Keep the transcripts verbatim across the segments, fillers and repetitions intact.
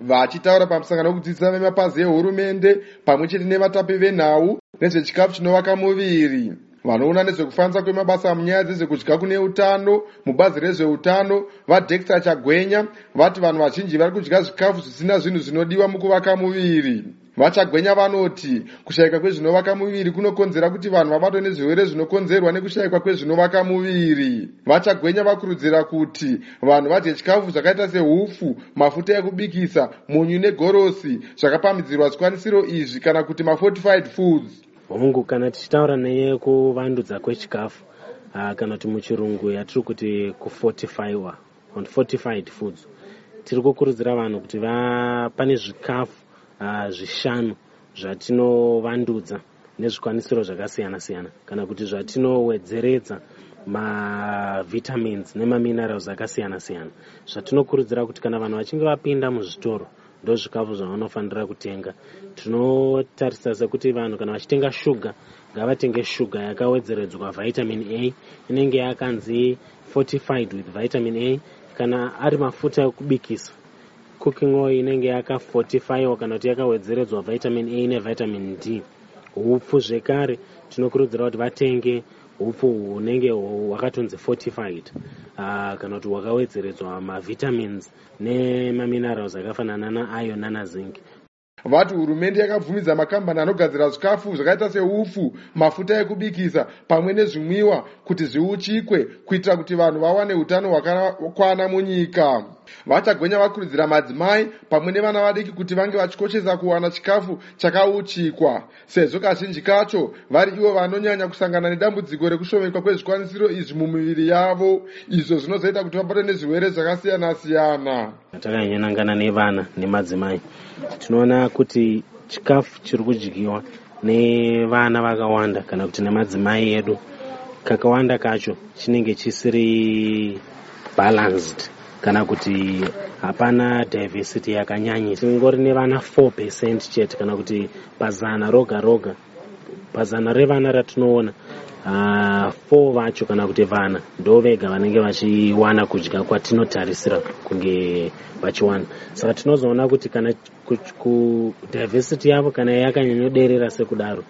Vachitaura pamusangano wekudzidzisa vemapazi ehurumende pamwe chete nevatapi venhau nezvechikafu chinovaka muviri. Vanoona nezvekufanisa kwemabasa munyaya dzezvekudya kune utano mubazi rezveutano vaDexter Chagwenya vati vanhu vazhinji vari kudya zvikafu zvisina zvinhu zvinodiwa mukuvaka muviri. Vachagwenya vanoti kushayika kwezvinovaka muviri kunokonzera kuti vanhu vabatwe nezvirwere zvinokonzerwa nekushayikwa kwezvinovaka muviri. Vachagwenya vakurudzira kuti vanhu vadye chikafu zvakaita sehufu, mafuta ekubikisa, munyu negorosi zvakapamhidzirwa zvikwanisiro izvi kana kuti mafortified foods. Hongu kana tichitaura neye kuvandudza kwechikafu uh, kana kuti muchirungu yatiri kuti kufortifyiwa on fortified foods, tiri kukurudzira vanhu kuti va pane zvikafu uh, zvishanu zvatinovandudza nezvikwanisiro zvakasiyana siyana kana kuti zvatinowedzeredza mavitamins nemaminerals akasiyana siyana zvatinokurudzira kuti kana vanhu vachinge vapinda muzvitoro ndo zvikafu zvavanofanira kutenga. Tinotarisa sekuti vanhu kana vachitenga shuga ngavatenge shuga yakawedzeredzwa vitamin A inenge yakanzi fortified with vitamin A. Kana ari mafuta ekubikisa cooking oil inenge yakafortifyiwa kana kuti yakawedzeredzwa vitamin A nevitamin D. Hupfu zvekare tinokurudzira kuti vatenge hupfu hunenge hwakatonzi fortified uh, kana kuti hwakawedzeredzwa mavitamins nemaminerals akafanana nairon nanazinc. Vati hurumende yakabvumidza makambani anogadzira zvikafu zvakaita seupfu, mafuta ekubikisa pamwe nezvimwiwa kuti zviuchikwe kuitira kuti vanhu vawane utano hwakakwana munyika. Vachagwenya vakurudzira madzimai pamwe nevana vadiki kuti vange vachikoshesa kuwana chikafu chakauchikwa sezvo kazhinji kacho vari ivo vanonyanya kusangana nedambudziko rekushomekwa kwezvikwanisiro izvi mumiviri yavo, izvo zvinozoita kuti vabatwe nezvirwere zvakasiyana siyana. Takanyangana nevana nemadzimai tinoona kuti chikafu chiri kudyiwa nevana vakawanda kana kuti nemadzimai edu kakawanda kacho chinenge chisiri balanced kana kuti hapana diversity yakanyanya. Tingori nevana four percent chete kana kuti pazana roga roga, pazana revana ratinoona uh, four vacho kana kuti vana ndo vega vanenge vachiwana kudya kwatinotarisira kunge vachiwana. Saka tinozoona kuti kana ku diversity yavo kana yakanyanyoderera sekudaro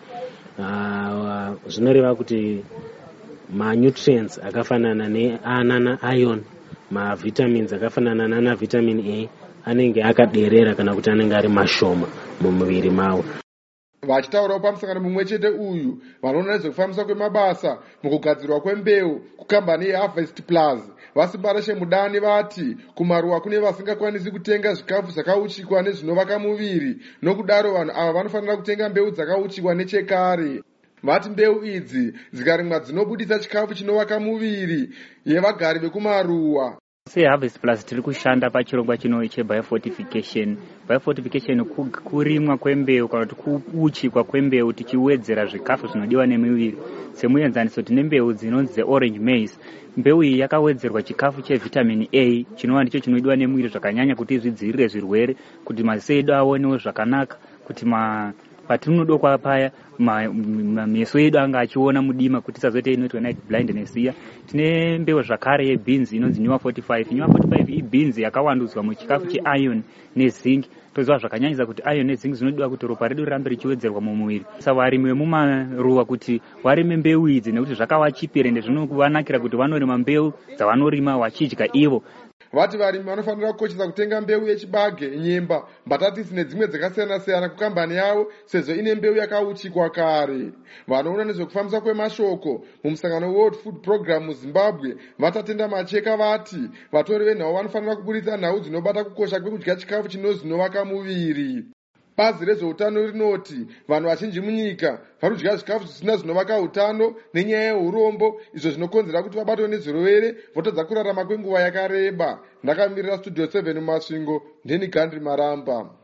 uh, zvinoreva kuti ma nutrients akafanana neana nairon, mavitamins akafanana nana vitamin A anenge akaderera kana kuti anenge ari mashoma mumuviri mavo. Vachitaurawo pamusangano mumwe chete uyu vanoona nezvekufambiswa kwemabasa mukugadzirwa kwembeu kukambani yeHarvest Plus Vasibareshe Mudani vati kumaruwa kune vasingakwanisi kutenga zvikafu zvakauchikwa nezvinovaka muviri, nokudaro vanhu ava vanofanira kutenga mbeu dzakauchikwa nechekare. Vati mbeu idzi dzikarimwa dzinobudisa chikafu chinovaka muviri yevagari vekumaruwa. SeHarvest Plus tiri kushanda pachirongwa chino chebiofortification. Biofortification kurimwa kwembeu kana kuti kuuchikwa kwembeu tichiwedzera zvikafu zvinodiwa nemiviri. Semuenzaniso tine mbeu dzinonzi orange maize. Mbeu iyi yakawedzerwa chikafu chevitamin A chinova ndicho chinodiwa nemuviri zvakanyanya kuti zvidzivirire zvirwere, kuti maziso edu aonewo zvakanaka, kuti ma patinodokwa paya meso edu anga achiona mudima kuti tisazoita inoitwa night blindness iya. Tine mbeu zvakare yebeans inonzi Nyuwa forty-five. Nyuwa forty-five ibeans yakawandudzwa muchikafu cheIron nezinc. Toziva zvakanyanyisa kuti iron nezinc zvinodiwa kuti ropa redu rirambe richiwedzerwa mumuviri. Saka varimi vemumaruwa kuti varime mbeu idzi nekuti zvakavachipira ende zvinokuvanakira kuti vanorima mbeu dzavanorima vachidya ivo. Vati varimi vanofanira kukoshesa kutenga mbeu yechibage, nyemba, mbatatisi nedzimwe dzakasiyana siyana kukambani yavo sezvo ine mbeu yakauchikwa kare. Vanoona nezvekufambisa kwemashoko mumusangano World Food Program muZimbabwe vatatenda macheka vati vatori venhau vanofanira kuburitsa nhau dzinobata kukosha kwekudya chikafu chinozinovaka muviri. Bazi rezveutano rinoti vanhu vazhinji munyika vari kudya zvikafu zvisina zvinovaka utano nenyaya yeurombo, izvo zvinokonzera kuti vabatwe nezvirwere votadza kurarama kwenguva yakareba. Ndakamirira Studio seven muMasvingo, ndini Gandhi Maramba.